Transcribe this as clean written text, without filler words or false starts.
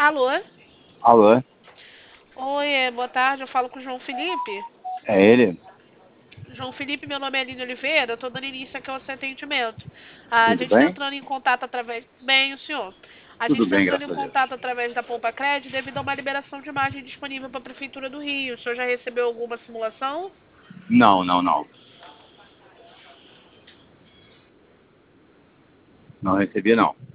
Alô? Alô, Oi, boa tarde. Eu falo com o João Felipe. é ele? João Felipe, meu nome é Aline Oliveira. Estou dando início aqui ao seu atendimento. A Tudo gente está bem? entrando em contato através. Bem, o senhor. A gente Tudo está bem, entrando graças em a Deus. contato através da Poupa Crédito devido a uma liberação de imagem disponível para a Prefeitura do Rio. O senhor já recebeu alguma simulação? Não, não, não. Não recebi, não.